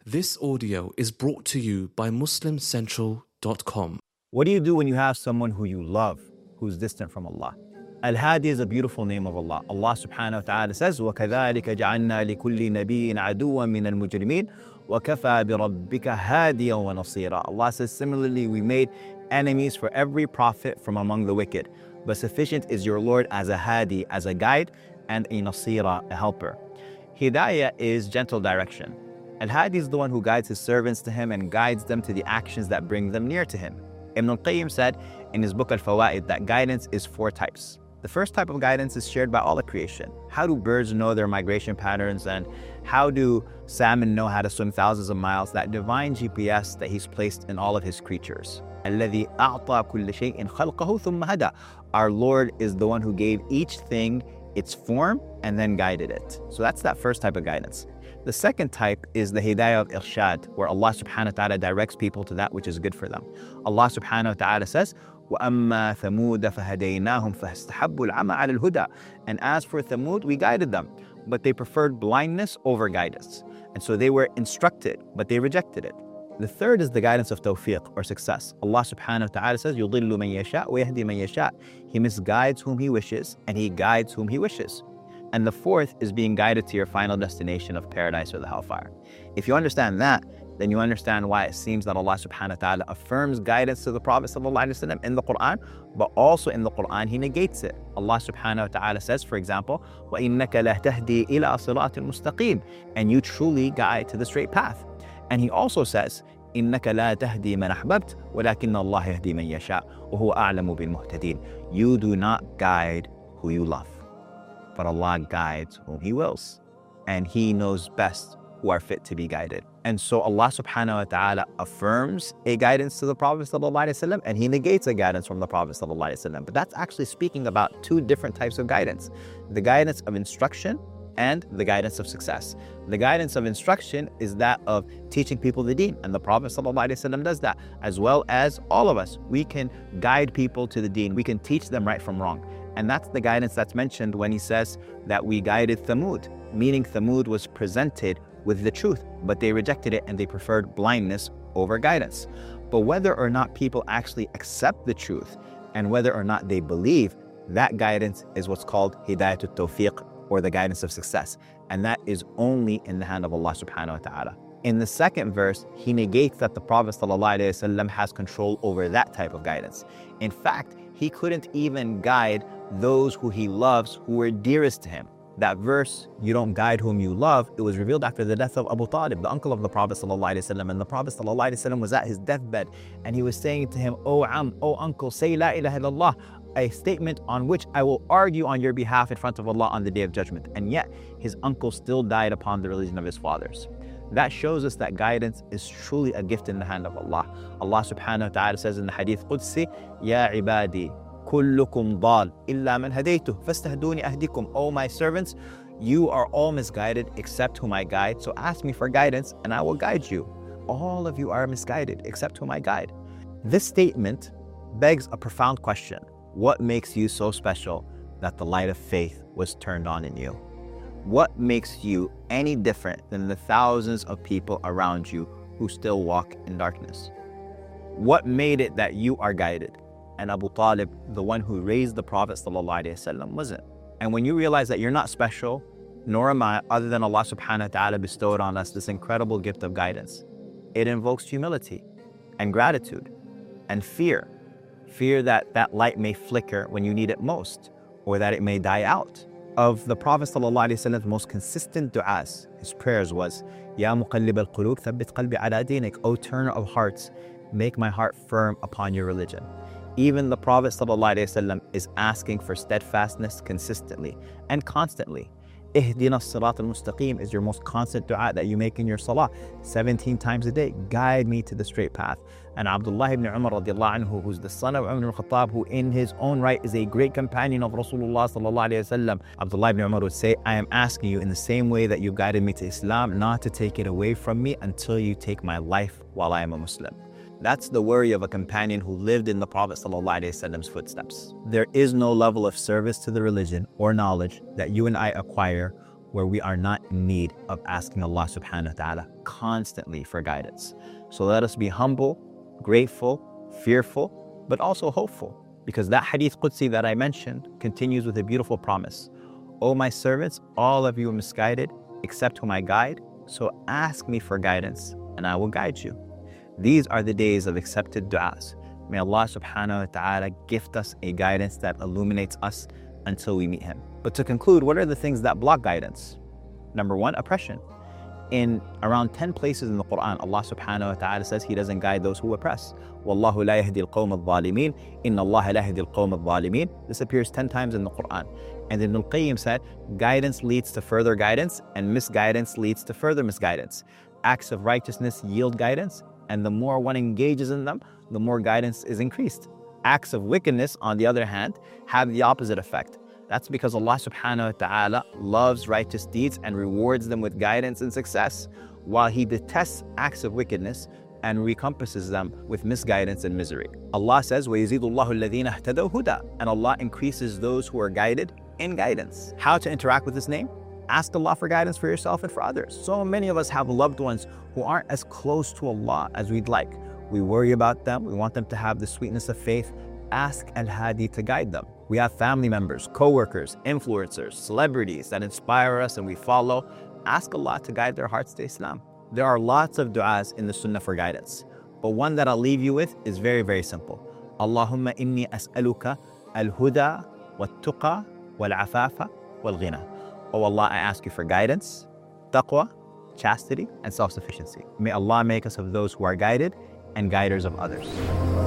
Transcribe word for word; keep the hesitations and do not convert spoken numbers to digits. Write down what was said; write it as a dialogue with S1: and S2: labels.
S1: This audio is brought to you by Muslim Central dot com.
S2: What do you do when you have someone who you love, who's distant from Allah? Al-Hadi is a beautiful name of Allah. Allah subhanahu wa ta'ala says, وَكَذَلِكَ جَعَلْنَا لِكُلِّ نَبِيٍّ عَدُوًّا مِنَ الْمُجْرِمِينَ وَكَفَى بِرَبِّكَ هَادِيًا وَنَصِيرًا. Allah says, similarly, we made enemies for every prophet from among the wicked, but sufficient is your Lord as a hadi, as a guide, and a nasira, a helper. Hidayah is gentle direction. Al-Hadi is the one who guides his servants to him and guides them to the actions that bring them near to him. Ibn al-Qayyim said in his book Al-Fawaid that guidance is four types. The first type of guidance is shared by all of creation. How do birds know their migration patterns, and how do salmon know how to swim thousands of miles? That divine G P S that he's placed in all of his creatures. الَّذِي أَعْطَى كُلِّ شَيْءٍ خَلْقَهُ ثُمَّ هَدَى. Our Lord is the one who gave each thing its form and then guided it. So that's that first type of guidance. The second type is the hidayah of irshad, where Allah subhanahu wa ta'ala directs people to that which is good for them. Allah subhanahu wa ta'ala says, وَأَمَّا ثَمُودَ فَهَدَيْنَاهُمْ فَاسْتَحَبُّوا الْعَمَى عَلَى الْهُدَى. And as for Thamud, we guided them, but they preferred blindness over guidance. And so they were instructed, but they rejected it. The third is the guidance of tawfiq, or success. Allah subhanahu wa ta'ala says, يُضِلُّ مَن يَشَاءُ وَيَهْدِي مَن يَشَاءُ. He misguides whom He wishes, and He guides whom He wishes. And the fourth is being guided to your final destination of paradise or the hellfire. If you understand that, then you understand why it seems that Allah subhanahu wa ta'ala affirms guidance to the Prophet sallallahu alaihi wasallam in the Quran, but also in the Quran He negates it. Allah subhanahu wa ta'ala says, for example, وَإِنَّكَ لَتَهْدِي إِلَىٰ صِرَاطٍ مُسْتَقِيمٍ. And you truly guide to the straight path. And He also says, إِنَّكَ لَا تَهْدِي مَنْ أَحْبَبْتَ وَلَكِنَّ اللَّهَ يَهْدِي مَنْ يَشَاءُ وَهُوَ أَعْلَمُ بِالْمُهْتَدِينَ. You do not guide who you love, but Allah guides whom He wills, and He knows best who are fit to be guided. And so Allah subhanahu wa ta'ala affirms a guidance to the Prophet sallallahu alaihi wasallam, and He negates a guidance from the Prophet sallallahu alaihi wasallam. But that's actually speaking about two different types of guidance: the guidance of instruction and the guidance of success. The guidance of instruction is that of teaching people the deen, and the Prophet ﷺ does that, as well as all of us. We can guide people to the deen. We can teach them right from wrong. And that's the guidance that's mentioned when He says that we guided Thamud, meaning Thamud was presented with the truth, but they rejected it and they preferred blindness over guidance. But whether or not people actually accept the truth and whether or not they believe, that guidance is what's called Hidayatul Tawfiq, or the guidance of success. And that is only in the hand of Allah subhanahu wa ta'ala. In the second verse, He negates that the Prophet sallallahu alaihi wasallam has control over that type of guidance. In fact, He couldn't even guide those who He loves, who were dearest to Him. That verse, you don't guide whom you love, it was revealed after the death of Abu Talib, the uncle of the Prophet sallallahu alaihi wasallam. And the Prophet sallallahu alaihi wasallam was at his deathbed, and he was saying to him, "O Am, O uncle, say La ilaha illallah, a statement on which I will argue on your behalf in front of Allah on the Day of Judgment." And yet, his uncle still died upon the religion of his fathers. That shows us that guidance is truly a gift in the hand of Allah. Allah subhanahu wa ta'ala says in the Hadith Qudsi, Ya ibadi, kullukum dal, illa man hadaytuh, fastahduni ahdikum. O my servants, you are all misguided except whom I guide. So ask me for guidance and I will guide you. All of you are misguided except whom I guide. This statement begs a profound question. What makes you so special that the light of faith was turned on in you? What makes you any different than the thousands of people around you who still walk in darkness? What made it that you are guided and Abu Talib, the one who raised the Prophet ﷺ, wasn't? And when you realize that you're not special, nor am I, other than Allah subhanahu wa ta'ala bestowed on us this incredible gift of guidance, it invokes humility and gratitude and fear. Fear that that light may flicker when you need it most, or that it may die out. Of the Prophet ﷺ's most consistent du'as, his prayers was, Ya muqallib al-qulub, thabbit qalbi ala dinik. O turner of hearts, make my heart firm upon your religion. Even the Prophet ﷺ is asking for steadfastness consistently and constantly. Ihdina as-sirat al-mustaqim is your most constant dua that you make in your salah seventeen times a day. Guide me to the straight path. And Abdullah ibn Umar radiallahu anhu, who's the son of Umar al-Khattab, who in his own right is a great companion of Rasulullah sallallahu alayhi wasallam, Abdullah ibn Umar would say, I am asking you in the same way that you guided me to Islam, not to take it away from me until you take my life while I am a Muslim. That's the worry of a companion who lived in the Prophet ﷺ's footsteps. There is no level of service to the religion or knowledge that you and I acquire where we are not in need of asking Allah subhanahu wa ta'ala constantly for guidance. So let us be humble, grateful, fearful, but also hopeful, because that hadith Qudsi that I mentioned continues with a beautiful promise. O my servants, all of you are misguided except whom I guide, so ask me for guidance and I will guide you. These are the days of accepted du'as. May Allah subhanahu wa ta'ala gift us a guidance that illuminates us until we meet Him. But to conclude, what are the things that block guidance? Number one, oppression. In around ten places in the Quran, Allah subhanahu wa ta'ala says He doesn't guide those who oppress. Wallahu la yahdi al-qawm al-zalimin. Inna Allah la yahdi al-qawm al-zalimin. This appears ten times in the Quran. And Ibn al-Qayyim said, guidance leads to further guidance, and misguidance leads to further misguidance. Acts of righteousness yield guidance, and the more one engages in them, the more guidance is increased. Acts of wickedness, on the other hand, have the opposite effect. That's because Allah subhanahu wa ta'ala loves righteous deeds and rewards them with guidance and success, while He detests acts of wickedness and recompenses them with misguidance and misery. Allah says, وَيَزِيدُ اللَّهُ الَّذِينَ اهْتَدَوْا هُدًى, and Allah increases those who are guided in guidance. How to interact with this name? Ask Allah for guidance for yourself and for others. So many of us have loved ones who aren't as close to Allah as we'd like. We worry about them. We want them to have the sweetness of faith. Ask Al-Hadi to guide them. We have family members, co-workers, influencers, celebrities that inspire us and we follow. Ask Allah to guide their hearts to Islam. There are lots of du'as in the Sunnah for guidance, but one that I'll leave you with is very, very simple. Allahumma inni as'aluka al-huda wal-tuqa wal-afafa wal-ghina. Oh Allah, I ask you for guidance, taqwa, chastity, and self-sufficiency. May Allah make us of those who are guided and guiders of others.